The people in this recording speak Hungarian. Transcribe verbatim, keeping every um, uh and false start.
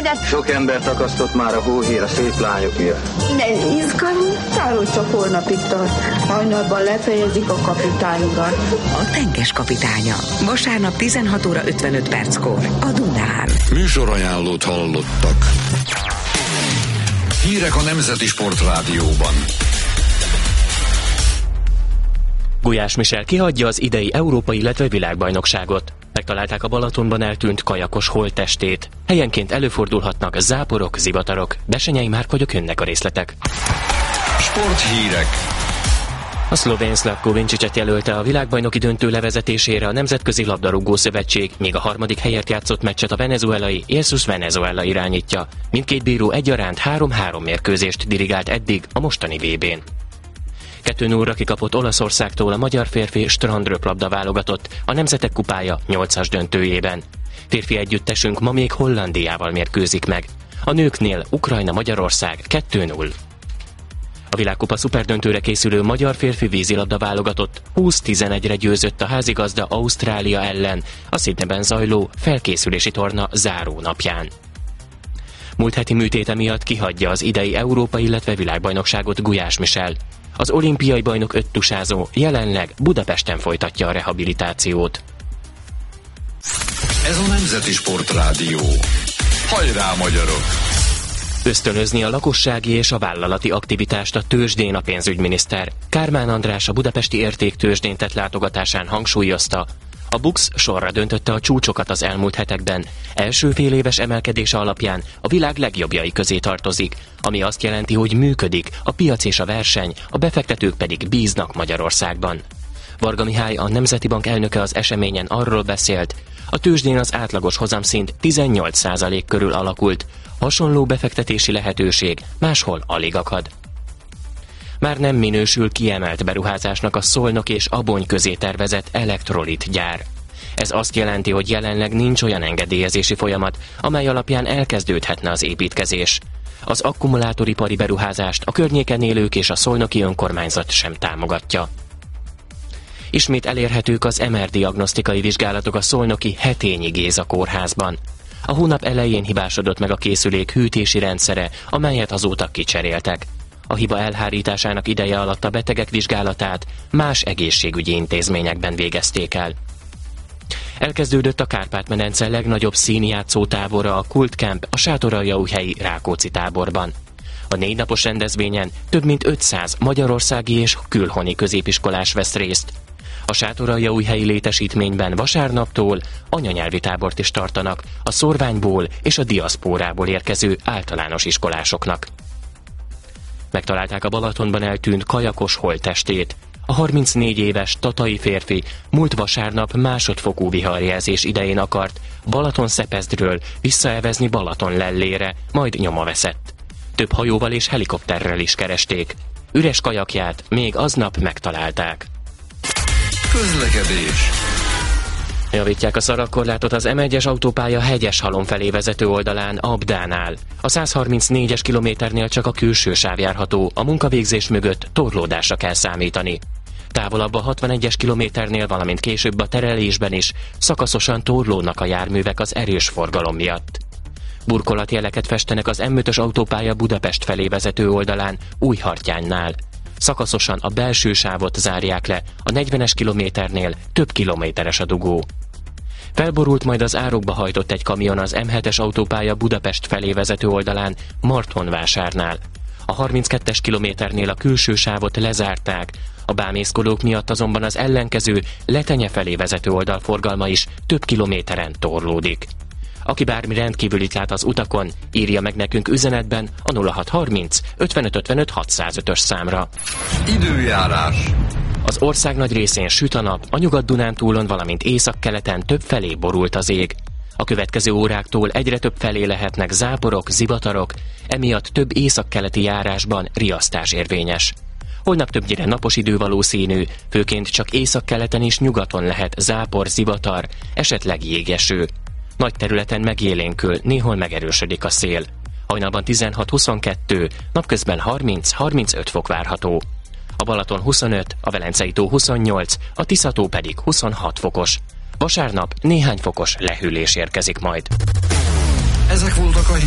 rendet. Sok embert akasztott már a hóhér a szép lányok miatt. De izgalom, hogy csak holnapig tart. Hajnalban lefejezik a kapitányukat. A Tenkes kapitánya. Vasárnap tizenhat óra ötvenöt perckor a Dunán. Műsorajánlót hallottak. Hírek a Nemzeti Sportrádióban. Gulyás Michel kihagyja az idei európai, illetve világbajnokságot. Megtalálták a Balatonban eltűnt kajakos holttestét. Helyenként előfordulhatnak záporok, zivatarok. Besenyei Márk jönnek a részletek. Sporthírek. A szlovén Slavko Vinčićet jelölte a világbajnoki döntő levezetésére a Nemzetközi Labdarúgó Szövetség, míg a harmadik helyért játszott meccset a venezuelai Jesus Venezuela irányítja. Mindkét bíró egyaránt három-három mérkőzést dirigált eddig a mostani vé bén. kettő nullra kikapott Olaszországtól a magyar férfi strandröplabda válogatott a Nemzetek Kupája nyolcas döntőjében. Férfi együttesünk ma még Hollandiával mérkőzik meg. A nőknél Ukrajna-Magyarország kettő null. A világkupa szuperdöntőre készülő magyar férfi vízilabda válogatott húsz tizenegyre győzött a házigazda Ausztrália ellen a Sydneyben zajló felkészülési torna záró napján. Múlt heti műtéte miatt kihagyja az idei Európa, illetve világbajnokságot Gulyás Michel. Az olimpiai bajnok öttusázó jelenleg Budapesten folytatja a rehabilitációt. Ez a Nemzeti Sportrádió. Hajrá, magyarok! Ösztönözni a lakossági és a vállalati aktivitást a tőzsdén a pénzügyminiszter. Kármán András a budapesti értéktőzsdén tett látogatásán hangsúlyozta, a BUX sorra döntötte a csúcsokat az elmúlt hetekben. Első fél éves emelkedése alapján a világ legjobbjai közé tartozik, ami azt jelenti, hogy működik a piac és a verseny, a befektetők pedig bíznak Magyarországban. Varga Mihály, a Nemzeti Bank elnöke az eseményen arról beszélt, a tőzsdén az átlagos hozamszint tizennyolc százalék körül alakult, hasonló befektetési lehetőség máshol alig akad. Már nem minősül kiemelt beruházásnak a Szolnok és Abony közé tervezett elektrolit gyár. Ez azt jelenti, hogy jelenleg nincs olyan engedélyezési folyamat, amely alapján elkezdődhetne az építkezés. Az akkumulátoripari beruházást a környéken élők és a szolnoki önkormányzat sem támogatja. Ismét elérhetők az em er diagnosztikai vizsgálatok a szolnoki Hetényi Géza kórházban. A hónap elején hibásodott meg a készülék hűtési rendszere, amelyet azóta kicseréltek. A hiba elhárításának ideje alatt a betegek vizsgálatát más egészségügyi intézményekben végezték el. Elkezdődött a Kárpát-medence legnagyobb színjátszó tábora, a Kult Camp a Sátoraljaújhelyi Rákóczi táborban. A négy napos rendezvényen több mint ötszáz magyarországi és külhoni középiskolás vesz részt. A Sátoraljaújhelyi létesítményben vasárnaptól anyanyelvi tábort is tartanak a szorványból és a diaszpórából érkező általános iskolásoknak. Megtalálták a Balatonban eltűnt kajakos holttestét. A harmincnégy éves tatai férfi múlt vasárnap másodfokú viharjelzés idején akart Balaton-Szepezdről visszaevezni Balaton-Lellére, majd nyoma veszett. Több hajóval és helikopterrel is keresték. Üres kajakját még aznap megtalálták. Közlekedés. Javítják a szalagkorlátot az em egyes autópálya Hegyeshalom felé vezető oldalán, Abdánál. A százharmincnégyes kilométernél csak a külső sáv járható, a munkavégzés mögött torlódásra kell számítani. Távolabb a hatvanegyes kilométernél, valamint később a terelésben is szakaszosan torlódnak a járművek az erős forgalom miatt. Burkolatjeleket festenek az em ötös autópálya Budapest felé vezető oldalán, Újhartyánynál. Szakaszosan a belső sávot zárják le, a negyvenes kilométernél több kilométeres a dugó. Felborult majd az árokba hajtott egy kamion az em hetes autópálya Budapest felé vezető oldalán, Martonvásárnál. A harminckettes kilométernél a külső sávot lezárták, a bámészkodók miatt azonban az ellenkező Letenye felé vezető oldal forgalma is több kilométeren torlódik. Aki bármi rendkívülit lát az utakon, írja meg nekünk üzenetben a nulla hatszázharminc ötvenöt ötvenöt hatszázötös számra. Időjárás. Az ország nagy részén süt a nap, a Nyugat-Dunántúlon, valamint északkeleten több felé borult az ég. A következő óráktól egyre több felé lehetnek záporok, zivatarok, emiatt több északkeleti járásban riasztás érvényes. Holnap többnyire napos idő valószínű, főként csak északkeleten és nyugaton lehet zápor, zivatar, esetleg jégeső. Nagy területen megélénkül, néhol megerősödik a szél. Hajnalban tizenhat-huszonkettő, napközben harminc-harmincöt fok várható. A Balaton huszonöt, a Velencei tó huszonnyolc, a Tisza-tó pedig huszonhat fokos. Vasárnap néhány fokos lehűlés érkezik majd. Ezek voltak a